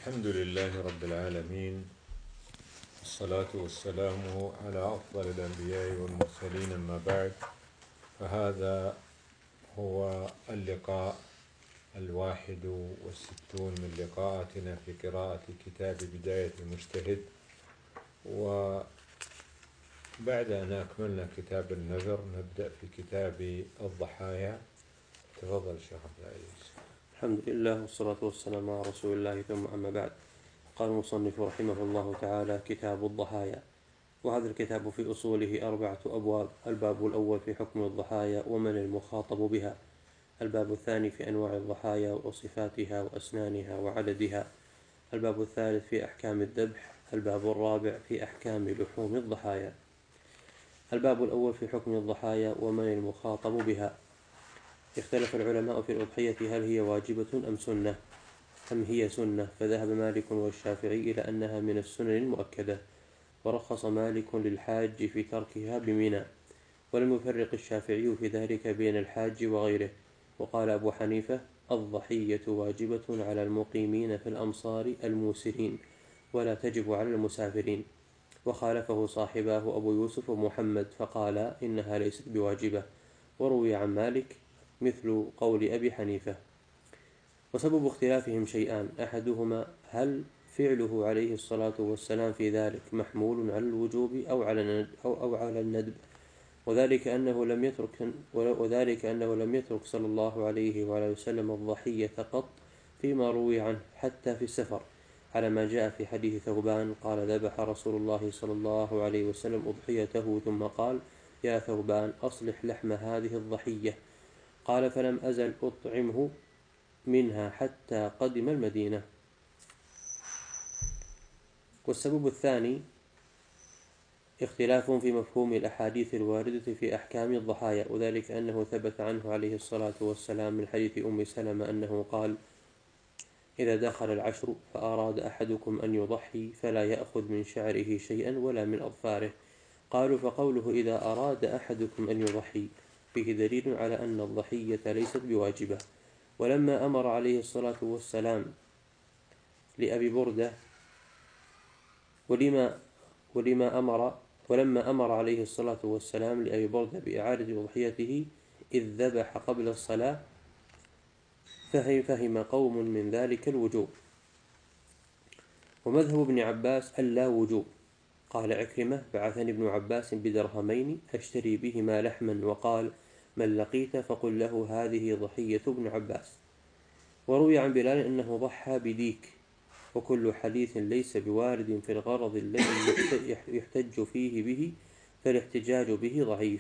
الحمد لله رب العالمين، والصلاة والسلام على أفضل الأنبياء والمرسلين، أما بعد، فهذا هو اللقاء 61 من لقاءاتنا في قراءة كتاب بداية المجتهد. وبعد أن أكملنا كتاب النذر نبدأ في كتاب الضحايا. تفضل شيخ عبد العزيز. الحمد لله والصلاة والسلام على رسول الله، ثم أما بعد. قال المصنف رحمه الله تعالى: كتاب الضحايا. وهذا الكتاب في أصوله 4 أبواب. الباب الأول في حكم الضحايا ومن المخاطب بها. الباب الثاني في أنواع الضحايا وصفاتها وأسنانها وعددها. الباب الثالث في أحكام الذبح. الباب الرابع في أحكام لحوم الضحايا. الباب الأول في حكم الضحايا ومن المخاطب بها. اختلف العلماء في الأضحية هل هي واجبة أم هي سنة، فذهب مالك والشافعي إلى أنها من السنن المؤكدة، ورخص مالك للحاج في تركها بمنى، ولم يفرق الشافعي في ذلك بين الحاج وغيره. وقال أبو حنيفة: الضحية واجبة على المقيمين في الأمصار الموسرين، ولا تجب على المسافرين. وخالفه صاحباه أبو يوسف ومحمد فقالا إنها ليست بواجبة. وروي عن مالك مثل قول أبي حنيفة. وسبب اختلافهم شيئان: أحدهما هل فعله عليه الصلاة والسلام في ذلك محمول على الوجوب أو على الندب، وذلك أنه لم يترك صلى الله عليه وعلى وسلم الضحية قط فيما روي عنه حتى في السفر، على ما جاء في حديث ثوبان قال: ذبح رسول الله صلى الله عليه وسلم أضحيته ثم قال: يا ثوبان أصلح لحم هذه الضحية. قال: فلم أزل أطعمه منها حتى قدم المدينة. والسبب الثاني اختلاف في مفهوم الأحاديث الواردة في أحكام الضحايا، وذلك أنه ثبت عنه عليه الصلاة والسلام من حديث أم سلمة أنه قال: إذا دخل العشر فأراد أحدكم أن يضحي فلا يأخذ من شعره شيئا ولا من أظفاره. قالوا: فقوله إذا أراد أحدكم أن يضحي فيه دليل على أن الضحية ليست بواجبة. ولما أمر عليه الصلاة والسلام لأبي بردة ولما أمر عليه الصلاة والسلام لأبي بردة بإعادة أضحيته إذ ذبح قبل الصلاة، فهم قوم من ذلك الوجوب. ومذهب ابن عباس اللا وجوب. قال عكرمة: بعثني ابن عباس بدرهمين أشتري بهما لحما، وقال: من لقيت فقل له هذه ضحية ابن عباس. وروي عن بلال أنه ضحى بديك. وكل حديث ليس بوارد في الغرض الذي يحتج فيه به فالاحتجاج به ضعيف.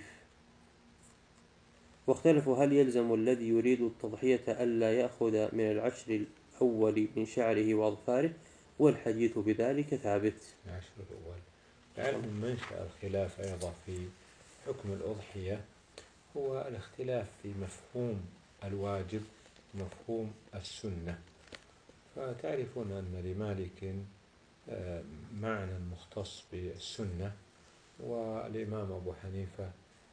واختلفوا هل يلزم الذي يريد التضحية ألا يأخذ من العشر الأول من شعره وأظفاره، والحديث بذلك ثابت. العشر الأول. لعل منشأ الخلاف أيضا في حكم الأضحية هو الاختلاف في مفهوم الواجب ومفهوم السنة. فتعرفون أن لمالك معنى مختص بالسنة، والإمام أبو حنيفة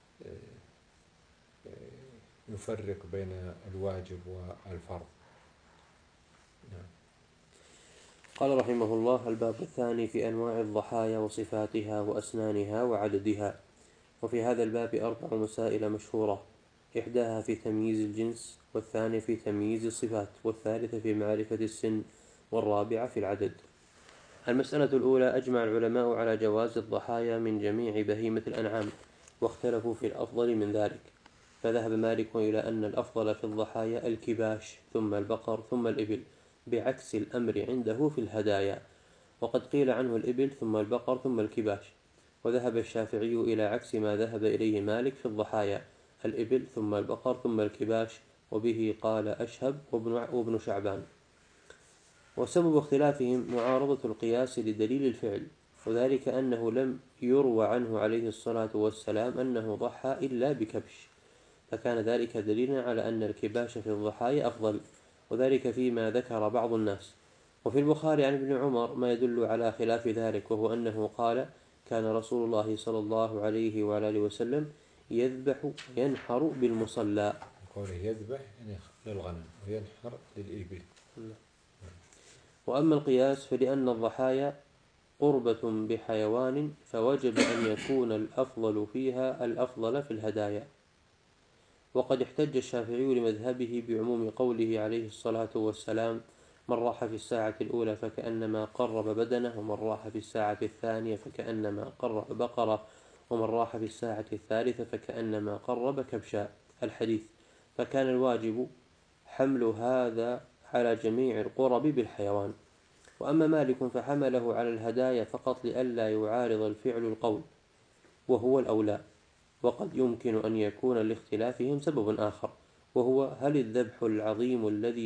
يفرق بين الواجب والفرض. نعم. قال رحمه الله: الباب الثاني في أنواع الضحايا وصفاتها وأسنانها وعددها. وفي هذا الباب 4 مسائل مشهورة: إحداها في تمييز الجنس، والثانية في تمييز الصفات، والثالثة في معرفة السن، والرابعة في العدد. المسألة الأولى: أجمع العلماء على جواز الضحايا من جميع بهيمة الأنعام، واختلفوا في الأفضل من ذلك، فذهب مالك إلى أن الأفضل في الضحايا الكباش، ثم البقر، ثم الإبل، بعكس الأمر عنده في الهدايا، وقد قيل عنه الإبل ثم البقر ثم الكباش. وذهب الشافعي إلى عكس ما ذهب إليه مالك في الضحايا: الإبل ثم البقر ثم الكباش، وبه قال أشهب وابن شعبان. وسبب اختلافهم معارضة القياس لدليل الفعل، وذلك أنه لم يروى عنه عليه الصلاة والسلام أنه ضحى إلا بكبش، فكان ذلك دليلا على أن الكباش في الضحايا أفضل، وذلك فيما ذكر بعض الناس. وفي البخاري عن ابن عمر ما يدل على خلاف ذلك، وهو أنه قال: كان رسول الله صلى الله عليه وآله وسلم يذبح وينحر بالمصلى. قوله يذبح يعني للغنم وينحر للإبل. وأما القياس فلأن الضحايا قربة بحيوان فوجب أن يكون الأفضل فيها الأفضل في الهدايا. وقد احتج الشافعي لمذهبه بعموم قوله عليه الصلاة والسلام: من راح في الساعة الأولى فكأنما قرب بدنه، ومن راح في الساعة الثانية فكأنما قرب بقرة، ومن راح في الساعة الثالثة فكأنما قرب كبشا، الحديث. فكان الواجب حمل هذا على جميع القرب بالحيوان. وأما مالك فحمله على الهدايا فقط لئلا يعارض الفعل القول، وهو الأولى. وقد يمكن أن يكون لاختلافهم سبب آخر، وهو هل الذبح العظيم الذي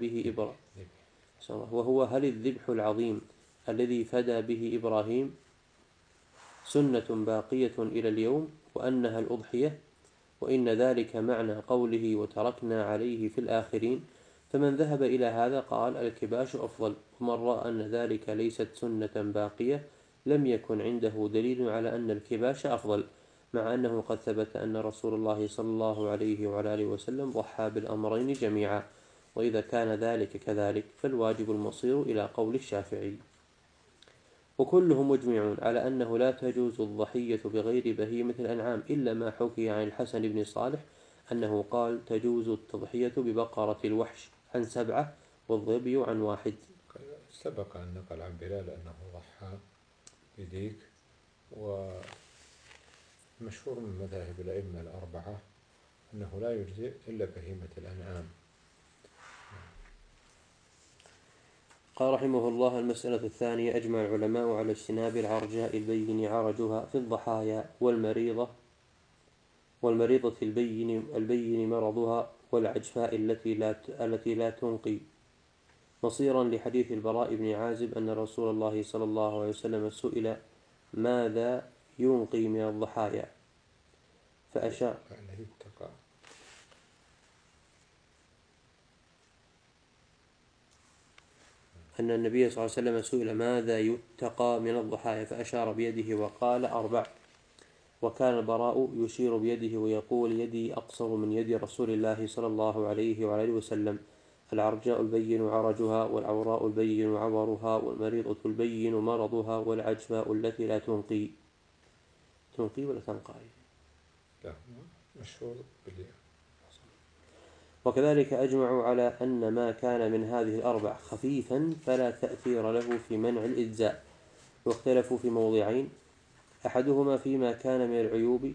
فدى به إبراهيم سنة باقية إلى اليوم وأنها الأضحية، وإن ذلك معنى قوله وتركنا عليه في الآخرين. فمن ذهب إلى هذا قال الكباش أفضل، ومن رأى أن ذلك ليست سنة باقية لم يكن عنده دليل على أن الكباش أفضل، مع أنه قد ثبت أن رسول الله صلى الله عليه وعلى آله وسلم ضحى بالأمرين جميعا. وإذا كان ذلك كذلك فالواجب المصير إلى قول الشافعي. وكلهم مجمعون على أنه لا تجوز الضحية بغير بهيمة الأنعام، إلا ما حكي عن الحسن بن صالح أنه قال تجوز التضحية ببقرة الوحش عن 7 والظبي عن 1. سبق أن نقل عن بلال أنه ضحى بديك، ومشهور من مذاهب الأئمة الأربعة أنه لا يجزئ إلا بهيمة الأنعام. قال رحمه الله: المسألة الثانية: أجمع العلماء على اجتناب العرجاء البين عرجها في الضحايا، والمريضة البين مرضها، والعجفاء التي لا تنقي، مصيرا لحديث البراء بن عازب أن رسول الله صلى الله عليه وسلم سئل ماذا ينقي من الضحايا فأشار أن النبي صلى الله عليه وسلم سئل ماذا يتقى من الضحايا فأشار بيده وقال 4. وكان البراء يشير بيده ويقول يدي أقصر من يد رسول الله صلى الله عليه وعلى وسلم. العرجاء البين عرجها، والعوراء البين عورها، والمريضة البين مرضها، والعجفاء التي لا تنقي ولا تنقى. لا مشهور وكذلك أجمعوا على أن ما كان من هذه الأربع خفيفا فلا تأثير له في منع الإجزاء، واختلفوا في موضعين: أحدهما فيما كان من العيوب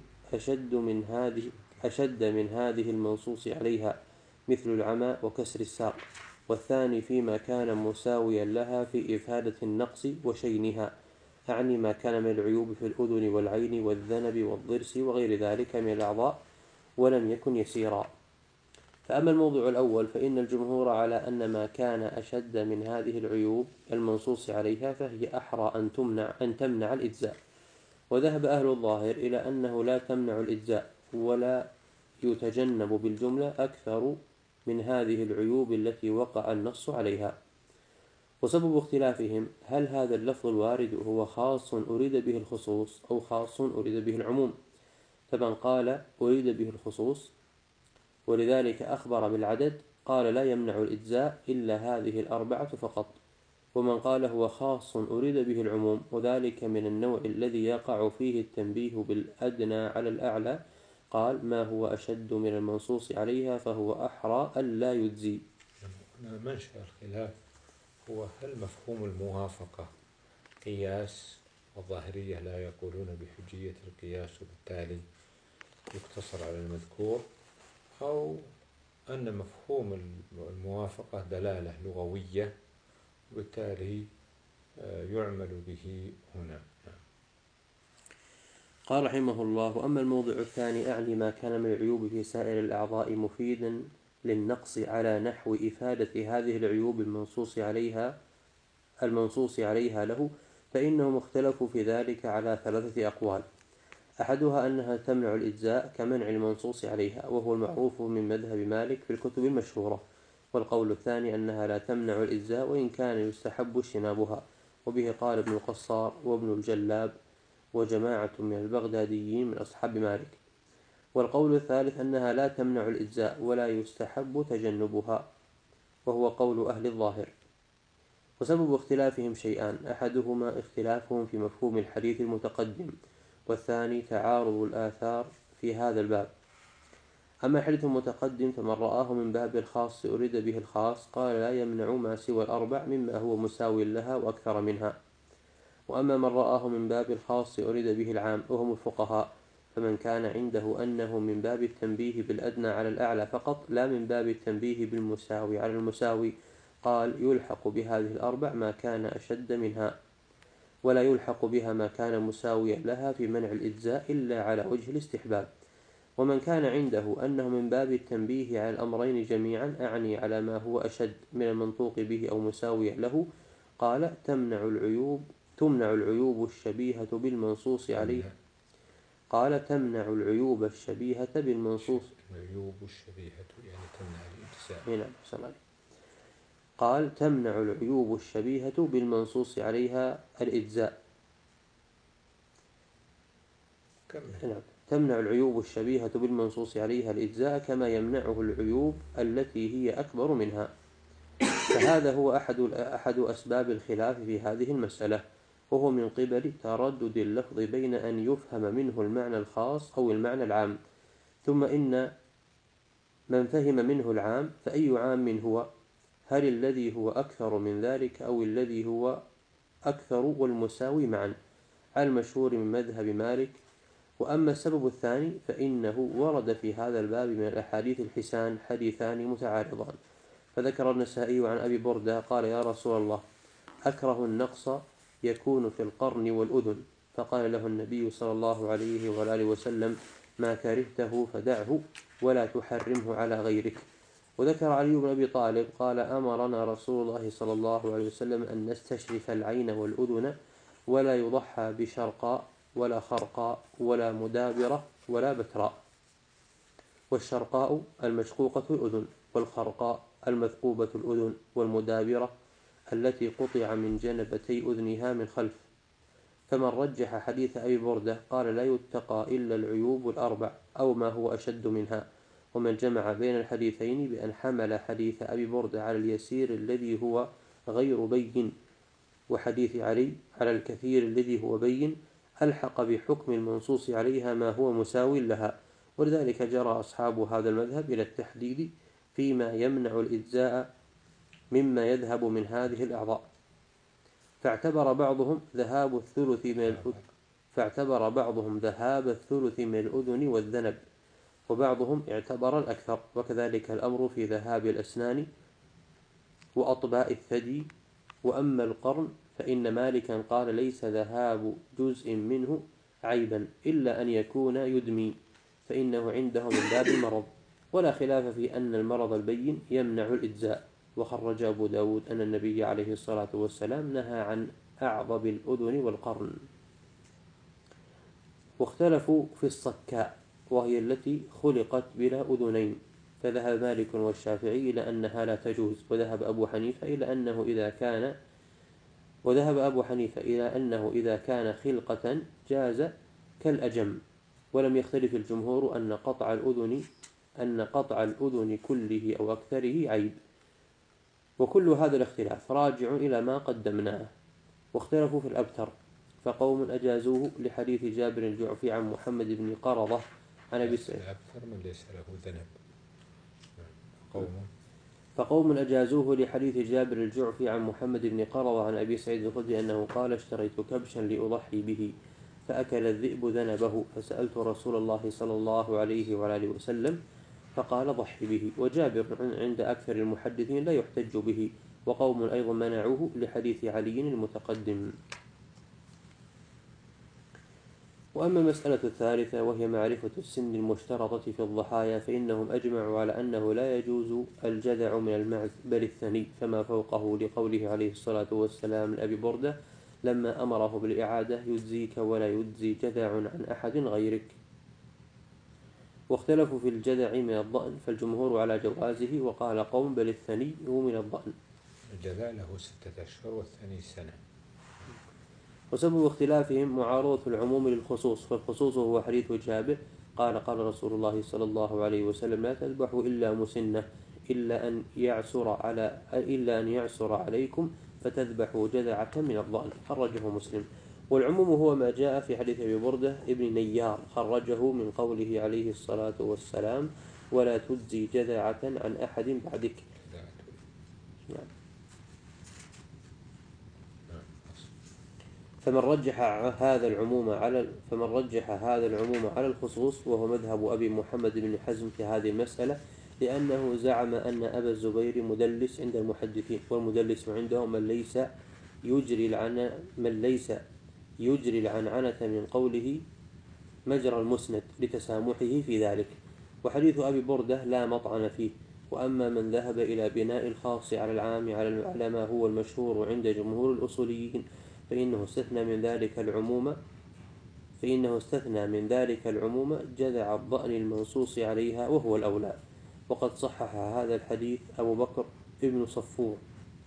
أشد من هذه المنصوص عليها مثل العمى وكسر الساق، والثاني فيما كان مساويا لها في إفادة النقص وشينها، أعني ما كان من العيوب في الأذن والعين والذنب والضرس وغير ذلك من الأعضاء ولم يكن يسيرا. فأما الموضع الأول فإن الجمهور على أن ما كان أشد من هذه العيوب المنصوص عليها فهي أحرى أن تمنع الإجزاء. وذهب أهل الظاهر إلى أنه لا تمنع الإجزاء ولا يتجنب بالجملة أكثر من هذه العيوب التي وقع النص عليها. وسبب اختلافهم هل هذا اللفظ الوارد هو خاص أريد به الخصوص أو خاص أريد به العموم. فمن قال أريد به الخصوص ولذلك أخبر بالعدد قال لا يمنع الإجزاء إلا هذه الأربعة فقط. ومن قال هو خاص أريد به العموم وذلك من النوع الذي يقع فيه التنبيه بالأدنى على الأعلى قال ما هو أشد من المنصوص عليها فهو أحرى ألا يجزي. منشأ الخلاف هو هل مفهوم الموافقة قياس، والظاهرية لا يقولون بحجية القياس وبالتالي يقتصر على المذكور، أو أن مفهوم الموافقة دلالة لغوية وبالتالي يعمل به هنا. قال رحمه الله: وأما الموضع الثاني أعني ما كان من العيوب في سائر الأعضاء مفيدا للنقص على نحو إفادة هذه العيوب المنصوص عليها له، فإنهم اختلفوا في ذلك على 3 أقوال: أحدها أنها تمنع الإجزاء كمنع المنصوص عليها، وهو المعروف من مذهب مالك في الكتب المشهورة. والقول الثاني أنها لا تمنع الإجزاء وإن كان يستحب اجتنابها، وبه قال ابن القصار وابن الجلاب وجماعة من البغداديين من أصحاب مالك. والقول الثالث أنها لا تمنع الإجزاء ولا يستحب تجنبها، وهو قول أهل الظاهر. وسبب اختلافهم شيئان: أحدهما اختلافهم في مفهوم الحديث المتقدم، والثاني تعارض الآثار في هذا الباب. أما الحديث المتقدم فمن رآه من باب الخاص أريد به الخاص قال لا يمنع ما سوى الأربع مما هو مساو لها وأكثر منها. وأما من رآه من باب الخاص أريد به العام وهم الفقهاء، فمن كان عنده أنه من باب التنبيه بالأدنى على الأعلى فقط لا من باب التنبيه بالمساوي على المساوي، قال يلحق بهذه الأربع ما كان أشد منها، ولا يلحق بها ما كان مساويا لها في منع الإجزاء إلا على وجه الاستحباب. ومن كان عنده أنه من باب التنبيه على الأمرين جميعا، أعني على ما هو أشد من المنطوق به أو مساويا له، قال تمنع العيوب الشبيهة بالمنصوص عليه. قال تمنع العيوب الشبيهة بالمنصوص. العيوب الشبيهة يعني تمنع الإجزاء. هنا بسم قال تمنع العيوب الشبيهة بالمنصوص عليها الإجزاء. نعم. تمنع العيوب الشبيهة بالمنصوص عليها الإجزاء كما يمنعه العيوب التي هي أكبر منها. فهذا هو أحد أسباب الخلاف في هذه المسألة، وهو من قبل تردد اللفظ بين أن يفهم منه المعنى الخاص أو المعنى العام. ثم إن من فهم منه العام فأي عام هو؟ هل الذي هو أكثر من ذلك أو الذي هو أكثر والمساوي معا، على المشهور من مذهب مالك. وأما السبب الثاني فإنه ورد في هذا الباب من الأحاديث الحسان حديثان متعارضان. فذكر النسائي عن أبي بردة قال يا رسول الله أكره النقص يكون في القرن والأذن، فقال له النبي صلى الله عليه وآله وسلم ما كرهته فدعه ولا تحرمه على غيرك. وذكر علي بن أبي طالب قال أمرنا رسول الله صلى الله عليه وسلم أن نستشرف العين والأذن ولا يضحى بشرقاء ولا خرقاء ولا مدابرة ولا بتراء. والشرقاء المشقوقة الأذن، والخرقاء المثقوبة الأذن، والمدابرة التي قطع من جنبتي أذنها من خلف. فمن رجح حديث أبي بردة قال لا يتقى إلا العيوب الأربع أو ما هو أشد منها. ومن جمع بين الحديثين بأن حمل حديث أبي بردة على اليسير الذي هو غير بين وحديث علي على الكثير الذي هو بين، ألحق بحكم المنصوص عليها ما هو مساو لها. ولذلك جرى أصحاب هذا المذهب إلى التحديد فيما يمنع الإجزاء مما يذهب من هذه الأعضاء، فاعتبر بعضهم ذهاب الثلث من الأذن والذنب، وبعضهم اعتبر الأكثر. وكذلك الأمر في ذهاب الأسنان وأطباء الثدي. وأما القرن فإن مالكا قال ليس ذهاب جزء منه عيبا إلا أن يكون يدمي، فإنه عنده من باب المرض. ولا خلاف في أن المرض البين يمنع الإجزاء. وخرج أبو داود أن النبي عليه الصلاة والسلام نهى عن أعضب الأذن والقرن. واختلفوا في الصكاء وهي التي خلقت بلا أذنين، فذهب مالك والشافعي إلى أنها لا تجوز، وذهب أبو حنيفة إلى أنه إذا كان خلقة جاز كالأجم. ولم يختلف الجمهور أن قطع الأذن كله أو أكثره عيب. وكل هذا الاختلاف راجع إلى ما قدمناه. واختلفوا في الأبتر، فقوم أجازوه لحديث جابر الجعفي عن محمد بن قرضة عن أبي سعيد. الأبتر من ليس له ذنب. فقوم أجازوه لحديث جابر الجعفي عن محمد بن قرضة عن أبي سعيد الخدري أنه قال اشتريت كبشا لأضحي به فأكل الذئب ذنبه، فسألت رسول الله صلى الله عليه وآله وسلم فقال ضحي به. وجابر عند أكثر المحدثين لا يحتج به. وقوم أيضا منعوه لحديث علي المتقدم. وأما المسألة الثالثة وهي معرفة السن المشترطة في الضحايا، فإنهم أجمعوا على أنه لا يجوز الجذع من المعز بل الثني فما فوقه، لقوله عليه الصلاة والسلام لأبي بردة لما أمره بالإعادة يجزيك ولا يجزي جذع عن أحد غيرك. واختلفوا في الجذع من الضأن، فالجمهور على جوازه، وقال قوم بل الثني هو من الضأن. الجذع له 6 أشهر والثني سنة. وسبب اختلافهم معارضة العموم للخصوص، فالخصوص هو حديث جابر قال رسول الله صلى الله عليه وسلم لا تذبحوا إلا مسنة إلا أن يعسر عليكم فتذبح جذعة من الضأن. خرجه مسلم. والعموم هو ما جاء في حديث أبي بردة ابن نيار، خرجه من قوله عليه الصلاة والسلام: ولا تجزي جذعة عن أحد بعدك. نعم. فمن رجح هذا العموم على الخصوص، وهو مذهب أبي محمد بن حزم في هذه المسألة، لأنه زعم أن أبا الزبير مدلس عند المحدثين، والمدلس عندهم من ليس يجري العنعنة من قوله مجرى المسند لتسامحه في ذلك. وحديث أبي بردة لا مطعن فيه. وأما من ذهب إلى بناء الخاص على العام على ما هو المشهور عند جمهور الأصوليين، فإنه استثنى من ذلك العموم جذع الضأن المنصوص عليها، وهو الأولى. وقد صحح هذا الحديث أبو بكر ابن صفور،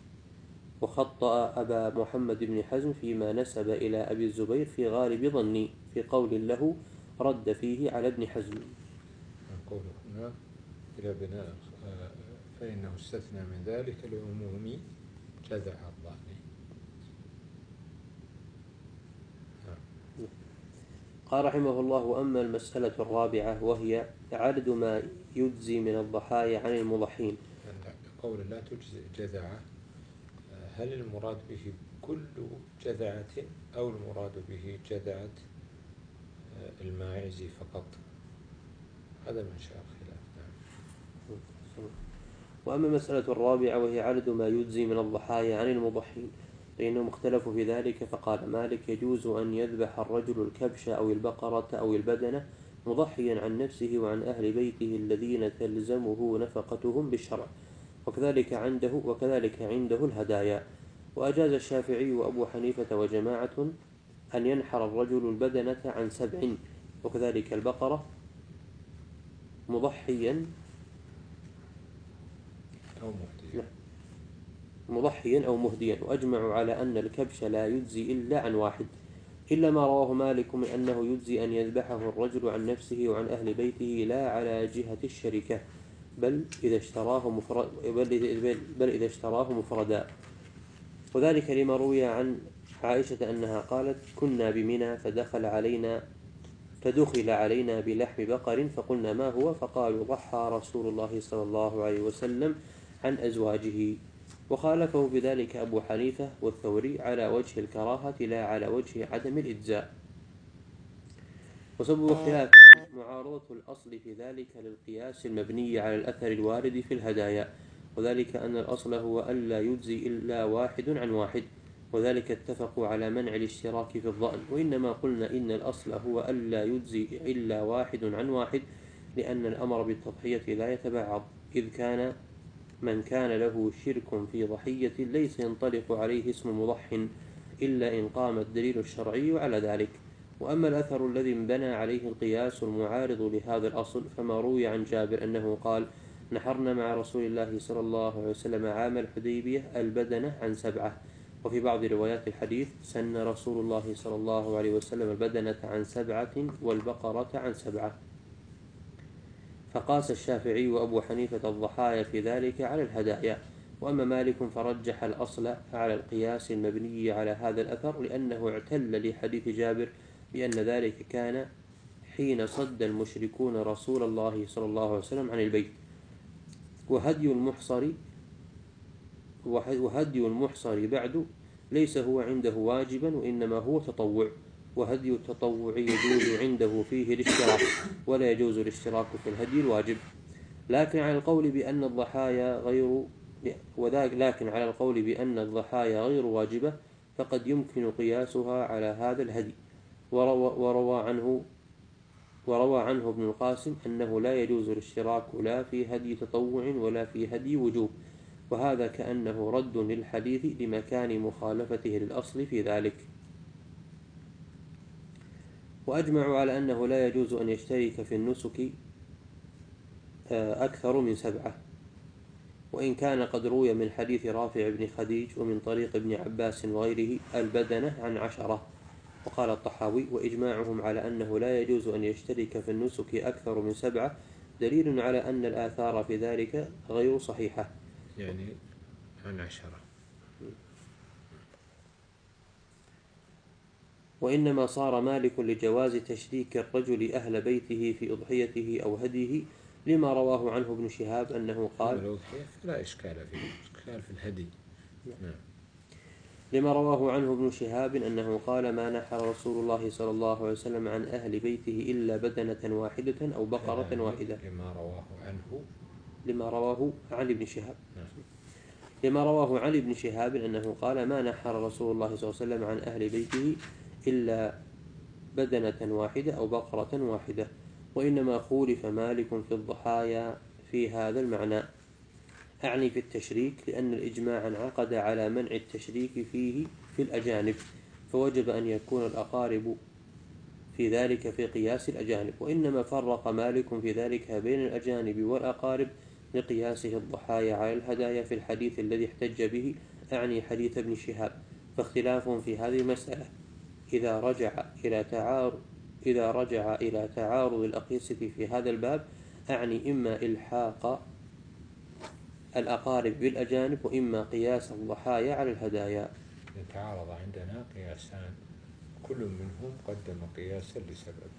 وخطأ أبا محمد بن حزم فيما نسب إلى أبي الزبير في غالب ظني، في قول له رد فيه على ابن حزم. نقول هنا إلى بناء فإنه استثنى من ذلك العموم جذع الضأن. قال رحمه الله: وأما المسألة الرابعة وهي عدد ما يجزي من الضحايا عن المضحين. قول لا تجزي جذعة، هل المراد به كل جذعة أو المراد به جذعة الماعز فقط؟ هذا من شاء الخلاف. نعم. وأما المسألة الرابعة وهي عدد ما يجزي من الضحايا عن المضحين، فإنهم اختلفوا في ذلك. فقال مالك: يجوز أن يذبح الرجل الكبش أو البقرة أو البدنة مضحيا عن نفسه وعن أهل بيته الذين تلزمه نفقتهم بالشرع، وكذلك عنده الهدايا. وأجاز الشافعي وأبو حنيفة وجماعة أن ينحر الرجل البدنة عن 7، وكذلك البقرة مضحيا أو مهديا. وأجمعوا على أن الكبش لا يجزي إلا عن واحد، إلا ما رواه مالك من أنه يجزي أن يذبحه الرجل عن نفسه وعن أهل بيته لا على جهة الشركة، بل إذا اشتراه مفردا. وذلك لما روي عن عائشة أنها قالت: كنا بمنى فدخل علينا بلحم بقر فقلنا ما هو؟ فقالوا: ضحى رسول الله صلى الله عليه وسلم عن أزواجه. وخالفه بذلك أبو حنيفة والثوري على وجه الكراهة لا على وجه عدم الإجزاء. وسبب اختلاف معارضة الأصل في ذلك للقياس المبني على الأثر الوارد في الهدايا، وذلك أن الأصل هو ألا يجزي إلا واحد عن واحد، وذلك اتفقوا على منع الاشتراك في الضأن. وإنما قلنا إن الأصل هو ألا يجزي إلا واحد عن واحد، لأن الأمر بالتضحية لا يتبعض، إذ كان من كان له شرك في ضحية ليس ينطلق عليه اسم مضح إلا إن قام الدليل الشرعي على ذلك. وأما الأثر الذي انبنى عليه القياس المعارض لهذا الأصل، فما روي عن جابر أنه قال: نحرنا مع رسول الله صلى الله عليه وسلم عام الحديبية البدنة عن 7. وفي بعض روايات الحديث: سن رسول الله صلى الله عليه وسلم البدنة عن 7 والبقرة عن 7. فقاس الشافعي وأبو حنيفة الضحايا في ذلك على الهدايا. وأما مالك فرجح الأصل على القياس المبني على هذا الأثر، لأنه اعتل لحديث جابر بأن ذلك كان حين صد المشركون رسول الله صلى الله عليه وسلم عن البيت. وهدي المحصر بعد ليس هو عنده واجبا، وإنما هو تطوع، وهدي التطوع يجوز عنده فيه الاشتراك، ولا يجوز الاشتراك في الهدي الواجب. لكن على القول بأن الضحايا غير واجبة، فقد يمكن قياسها على هذا الهدي. وروى عنه ابن القاسم أنه لا يجوز الاشتراك لا في هدي تطوع ولا في هدي وجوب، وهذا كأنه رد للحديث لمكان مخالفته للأصل في ذلك. وأجمعوا على أنه لا يجوز أن يشترك في النسك أكثر من 7، وإن كان قد روي من حديث رافع بن خديج ومن طريق ابن عباس وغيره البدنة عن 10. وقال الطحاوي: وإجماعهم على أنه لا يجوز أن يشترك في النسك أكثر من 7 دليل على أن الآثار في ذلك غير صحيحة. يعني عن 10. وإنما صار مالك لجواز تشريك الرجل أهل بيته في أضحيته أو هديه لما رواه عنه ابن شهاب أنه قال الأضحية لا إشكال فيه، إشكال في الهدي. نعم. لما رواه عنه ابن شهاب أنه قال ما نحر رسول الله صلى الله عليه وسلم عن أهل بيته إلا بدنة واحدة أو بقرة واحدة. لما رواه عن ابن شهاب لما رواه عن ابن شهاب أنه قال ما نحر رسول الله صلى الله عليه وسلم عن أهل بيته إلا بدنة واحدة أو بقرة واحدة. وإنما خولف مالك في الضحايا في هذا المعنى، أعني في التشريك، لأن الإجماع انعقد على منع التشريك فيه في الأجانب، فوجب أن يكون الأقارب في ذلك في قياس الأجانب. وإنما فرق مالك في ذلك بين الأجانب والأقارب لقياسه الضحايا على الهدايا في الحديث الذي احتج به، أعني حديث ابن شهاب. فاختلاف في هذه المسألة إذا رجع إلى تعارض الأقيسة في هذا الباب، أعني إما إلحاق الأقارب بالأجانب وإما قياس الضحايا على الهدايا. تعارض عندنا قياسان كل منهم قدم قياسا لسبب.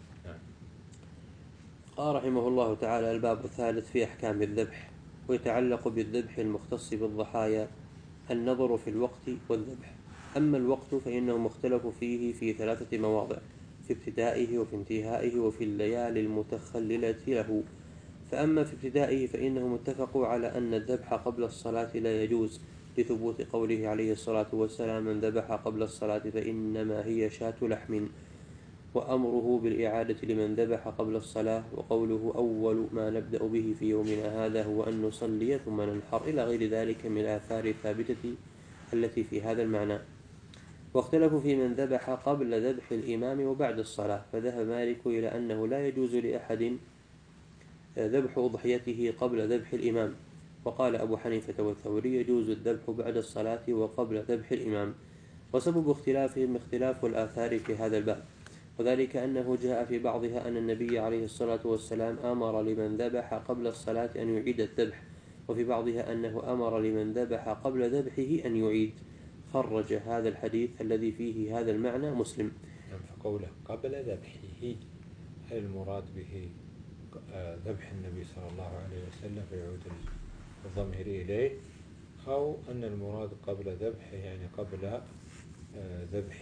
قال رحمه الله تعالى: الباب الثالث في أحكام الذبح. ويتعلق بالذبح المختص بالضحايا النظر في الوقت والذبح. أما الوقت فإنه مختلف فيه في 3 مواضع: في ابتدائه وفي انتهائه وفي الليالي المتخللة له. فأما في ابتدائه فإنه متفق على أن الذبح قبل الصلاة لا يجوز، لثبوت قوله عليه الصلاة والسلام: من ذبح قبل الصلاة فإنما هي شاة لحم، وأمره بالإعادة لمن ذبح قبل الصلاة، وقوله: أول ما نبدأ به في يومنا هذا هو أن نصلي ثم ننحر، إلى غير ذلك من الآثار الثابتة التي في هذا المعنى. واختلفوا في من ذبح قبل ذبح الإمام وبعد الصلاة، فذهب مالك إلى أنه لا يجوز لأحد ذبح أضحيته قبل ذبح الإمام، وقال أبو حنيفة والثوري: يجوز الذبح بعد الصلاة وقبل ذبح الإمام. وسبب اختلافهم اختلاف الآثار في هذا الباب، وذلك أنه جاء في بعضها أن النبي عليه الصلاة والسلام أمر لمن ذبح قبل الصلاة أن يعيد الذبح، وفي بعضها أنه أمر لمن ذبح قبل ذبحه أن يعيد. خرج هذا الحديث الذي فيه هذا المعنى مسلم. فقوله قبل ذبحه، هل المراد به ذبح النبي صلى الله عليه وسلم فيعود الضمير إليه، أو أن المراد قبل ذبحه يعني قبل ذبح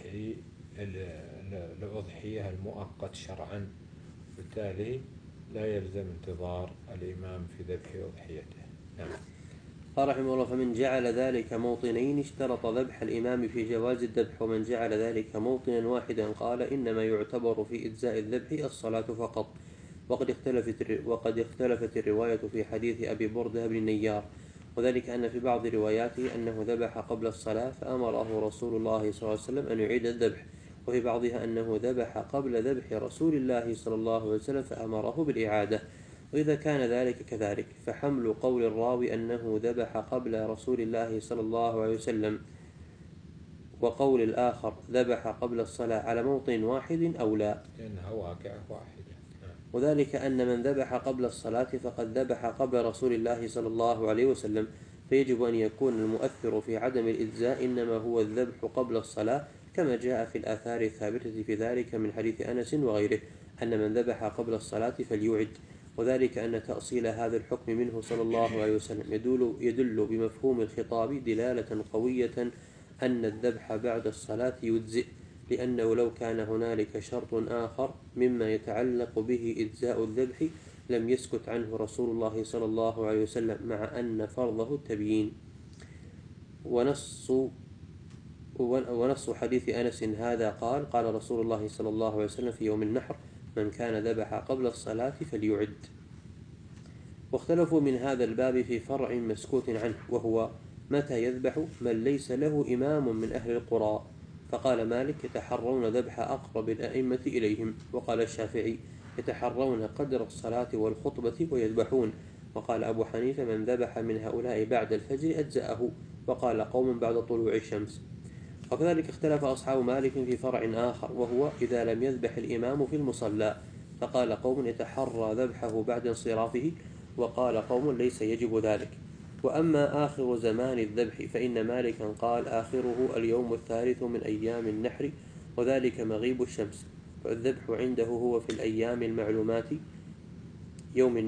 الأضحية المؤقت شرعا، بالتالي لا يلزم انتظار الإمام في ذبح أضحيته. نعم. قال رحمه الله: فمن جعل ذلك موطنين اشترط ذبح الإمام في جواز الذبح، ومن جعل ذلك موطنا واحدا قال إنما يعتبر في إجزاء الذبح الصلاة فقط. وقد اختلفت الرواية في حديث أبي بردة بن نيار، وذلك أن في بعض رواياته أنه ذبح قبل الصلاة فأمره رسول الله صلى الله عليه وسلم أن يعيد الذبح، وفي بعضها أنه ذبح قبل ذبح رسول الله صلى الله عليه وسلم فأمره بالإعادة. وإذا كان ذلك كذلك، فحمل قول الراوي أنه ذبح قبل رسول الله صلى الله عليه وسلم وقول الآخر ذبح قبل الصلاة على موطن واحد أولى، لأنها واقعة واحدة. وذلك أن من ذبح قبل الصلاة فقد ذبح قبل رسول الله صلى الله عليه وسلم، فيجب أن يكون المؤثر في عدم الإجزاء إنما هو الذبح قبل الصلاة، كما جاء في الآثار الثابتة في ذلك من حديث أنس وغيره أن من ذبح قبل الصلاة فليعد. وذلك أن تأصيل هذا الحكم منه صلى الله عليه وسلم يدل بمفهوم الخطاب دلالة قوية أن الذبح بعد الصلاة يجزئ، لأنه لو كان هنالك شرط آخر مما يتعلق به إجزاء الذبح لم يسكت عنه رسول الله صلى الله عليه وسلم، مع أن فرضه التبيين. ونص حديث أنس هذا قال رسول الله صلى الله عليه وسلم في يوم النحر: من كان ذبح قبل الصلاة فليعد. واختلفوا من هذا الباب في فرع مسكوت عنه، وهو متى يذبح من ليس له إمام من أهل القرى. فقال مالك: يتحرون ذبح أقرب الأئمة إليهم. وقال الشافعي: يتحرون قدر الصلاة والخطبة ويذبحون. وقال أبو حنيفة: من ذبح من هؤلاء بعد الفجر أجزأه. وقال قوم: بعد طلوع الشمس. وكذلك اختلف أصحاب مالك في فرع آخر، وهو إذا لم يذبح الإمام في المصلى. فقال قوم: يتحرى ذبحه بعد انصرافه. وقال قوم: ليس يجب ذلك. وأما آخر زمان الذبح فإن مالكا قال: آخره اليوم الثالث من أيام النحر، وذلك مغيب الشمس. فالذبح عنده هو في الأيام المعلومات يوم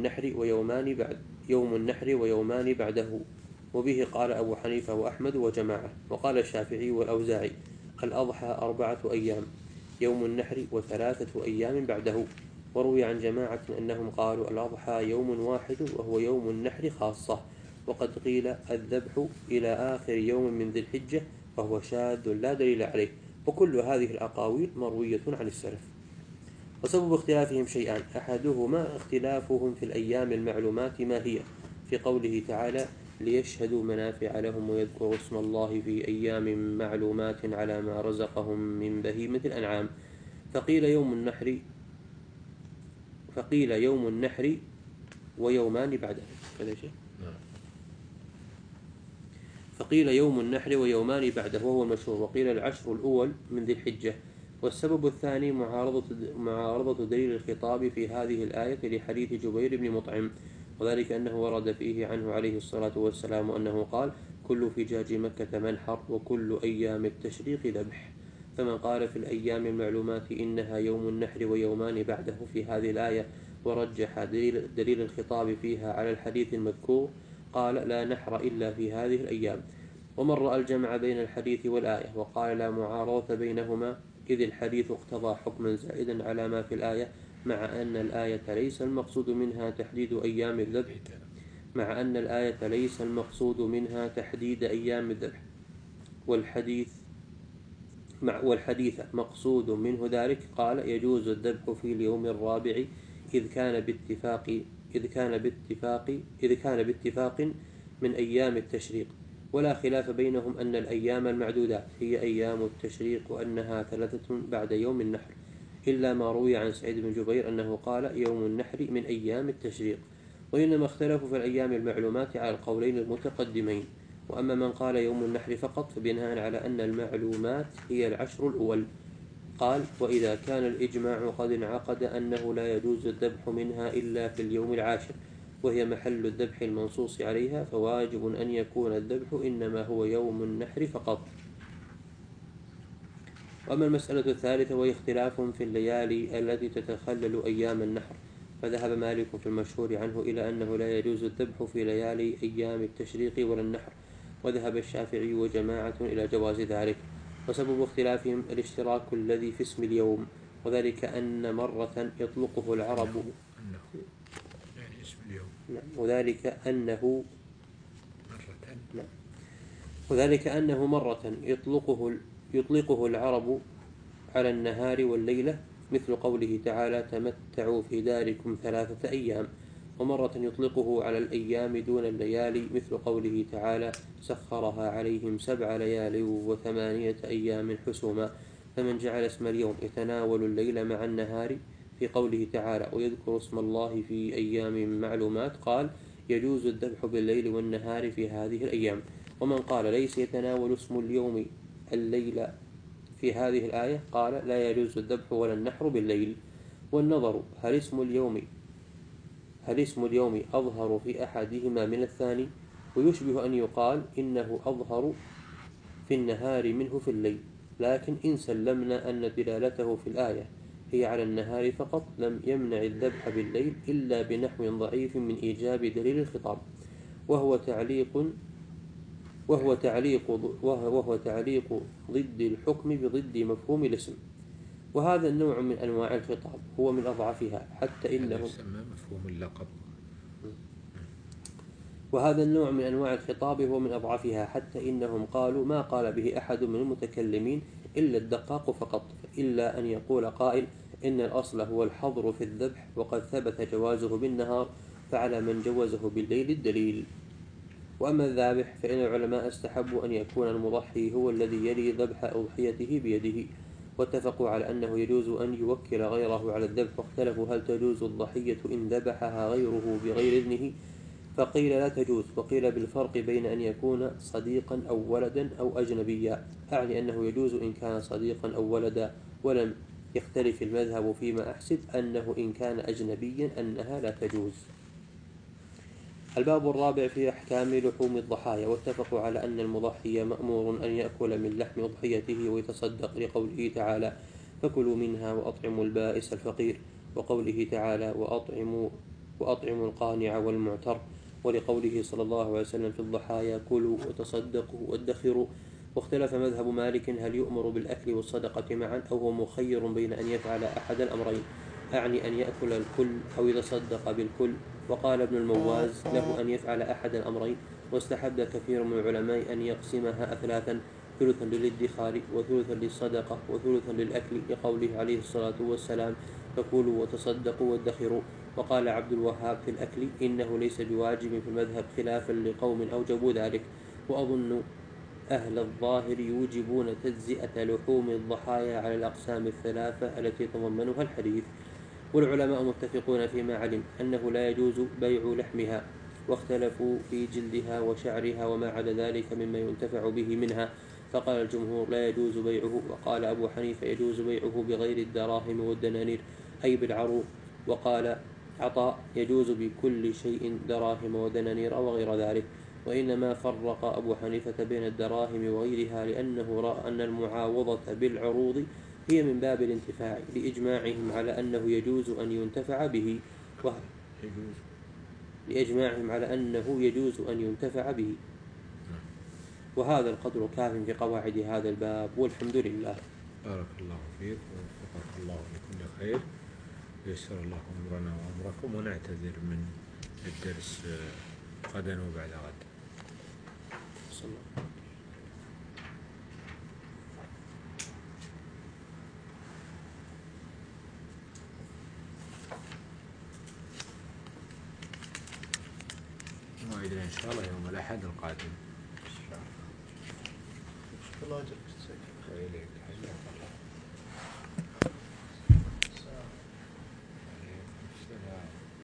النحر ويومان بعده. وبه قال أبو حنيفة وأحمد وجماعة. وقال الشافعي والأوزاعي: الأضحى 4 أيام، يوم النحر و3 أيام بعده. وروي عن جماعة أنهم قالوا الأضحى يوم واحد وهو يوم النحر خاصة. وقد قيل الذبح إلى آخر يوم من ذي الحجة، وهو شاذ لا دليل عليه. وكل هذه الأقاويل مروية عن السلف. وسبب اختلافهم شيئان: أحدهما اختلافهم في الأيام المعلومات ما هي، في قوله تعالى: ليشهدوا منافع لهم ويذكروا اسم الله في أيام معلومات على ما رزقهم من بهيمة الأنعام. فقيل يوم النحر ويومان بعده. فقيل يوم النحر ويومان بعده وهو المشهور. وقيل العشر الأول من ذي الحجة. والسبب الثاني معارضة دليل الخطاب في هذه الآية لحديث جبير بن مطعم، وذلك أنه ورد فيه عنه عليه الصلاة والسلام أنه قال: كل فجاج مكة منحر وكل أيام التشريق ذبح. فمن قال في الأيام المعلومات إنها يوم النحر ويومان بعده في هذه الآية ورجح دليل الخطاب فيها على الحديث المذكور قال: لا نحر إلا في هذه الأيام. ومن رأى الجمع بين الحديث والآية وقال لا معارضة بينهما، إذ الحديث اقتضى حكما زائدا على ما في الآية، مع أن الآية ليس المقصود منها تحديد أيام الذبح والحديث مقصود منه ذلك. قال: يجوز الذبح في اليوم الرابع إذ كان باتفاق من أيام التشريق. ولا خلاف بينهم أن الأيام المعدودات هي أيام التشريق وأنها 3 بعد يوم النحر، إلا ما روي عن سعيد بن جبير أنه قال: يوم النحر من أيام التشريق. وإنما اختلفوا في الأيام المعلومات على القولين المتقدمين. وأما من قال يوم النحر فقط فبناء على أن المعلومات هي العشر الأول قال: وإذا كان الإجماع قد انعقد أنه لا يجوز الذبح منها إلا في اليوم العاشر، وهي محل الذبح المنصوص عليها، فواجب أن يكون الذبح إنما هو يوم النحر فقط. وأما المسألة الثالثة وهي اختلاف في الليالي التي تتخلل أيام النحر، فذهب مالك في المشهور عنه إلى أنه لا يجوز الذبح في ليالي أيام التشريق ولا النحر، وذهب الشافعي وجماعة إلى جواز ذلك. وسبب اختلافهم الاشتراك الذي في اسم اليوم، وذلك أن مرة يطلقه العرب وذلك أنه مرة يطلقه العرب على النهار والليلة، مثل قوله تعالى: تمتعوا في داركم 3 أيام. ومرة يطلقه على الأيام دون الليالي، مثل قوله تعالى: سخرها عليهم 7 ليال و8 أيام حسوما. فمن جعل اسم اليوم يتناول الليل مع النهار في قوله تعالى: ويذكر اسم الله في أيام معلومات، قال: يجوز الذبح بالليل والنهار في هذه الأيام. ومن قال ليس يتناول اسم اليوم الليل في هذه الآية قال: لا يجوز الذبح ولا النحر بالليل. والنظر هل اسم اليوم أظهر في أحدهما من الثاني، ويشبه أن يقال إنه أظهر في النهار منه في الليل. لكن إن سلمنا أن دلالته في الآية هي على النهار فقط، لم يمنع الذبح بالليل إلا بنحو ضعيف من إيجاب دليل الخطاب، وهو تعليق ضد الحكم بضد مفهوم الاسم. وهذا النوع من أنواع الخطاب هو من أضعفها حتى إنه يسمى مفهوم اللقب. وهذا النوع من أنواع الخطاب هو من أضعفها حتى إنهم قالوا ما قال به أحد من المتكلمين إلا الدقاق فقط، إلا أن يقول قائل إن الأصل هو الحظر في الذبح وقد ثبت جوازه بالنهار، فعلى من جوزه بالليل الدليل. وأما الذابح فإن العلماء استحبوا أن يكون المضحي هو الذي يلي ذبح أضحيته بيده، واتفقوا على أنه يجوز أن يوكل غيره على الذبح، واختلفوا هل تجوز الضحية إن ذبحها غيره بغير إذنه، فقيل لا تجوز، وقيل بالفرق بين أن يكون صديقا أو ولدا أو أجنبيا، أعني أنه يجوز إن كان صديقا أو ولدا، ولم يختلف المذهب فيما أحسب أنه إن كان أجنبيا أنها لا تجوز. الباب الرابع في أحكام لحوم الضحايا. واتفقوا على أن المضحي مأمور أن يأكل من لحم أضحيته ويتصدق، لقوله تعالى: فكلوا منها وأطعموا البائس الفقير، وقوله تعالى: وأطعموا القانع والمعتر، ولقوله صلى الله عليه وسلم في الضحايا: كلوا وتصدقوا وادخروا. واختلف مذهب مالك هل يؤمر بالأكل والصدقة معا، أو هو مخير بين أن يفعل أحد الأمرين، أعني أن يأكل الكل أو يتصدق بالكل. وقال ابن المواز له أن يفعل أحد الأمرين، واستحب كثير من العلماء أن يقسمها أثلاثا: ثلثا للادخار، وثلثا للصدقة، وثلثا للأكل، لقوله عليه الصلاة والسلام: فكلوا وتصدقوا وادخروا. وقال عبد الوهاب في الأكل: إنه ليس بواجب في المذهب، خلافا لقوم أوجبوا ذلك. وأظن أهل الظاهر يوجبون تجزئة لحوم الضحايا على الأقسام الثلاثة التي تضمنها الحديث. والعلماء متفقون فيما علم أنه لا يجوز بيع لحمها، واختلفوا في جلدها وشعرها وما عدا ذلك مما ينتفع به منها، فقال الجمهور لا يجوز بيعه، وقال أبو حنيفة يجوز بيعه بغير الدراهم والدنانير، أي بالعروض. وقال عطاء يجوز بكل شيء دراهم ودنانير وغير ذلك. وإنما فرق أبو حنيفة بين الدراهم وغيرها لأنه رأى أن المعاوضة بالعروض هي من باب الانتفاع، لإجماعهم على أنه يجوز أن ينتفع به، وهذا القدر كاف في قواعد هذا الباب، والحمد لله. بارك الله فيك ووفقك الله لكل خير، يسر الله أمرنا وأمركم، ونعتذر من الدرس غدا وبعد غد. موعدنا إن شاء الله يوم الأحد القادم. الله يجزاك.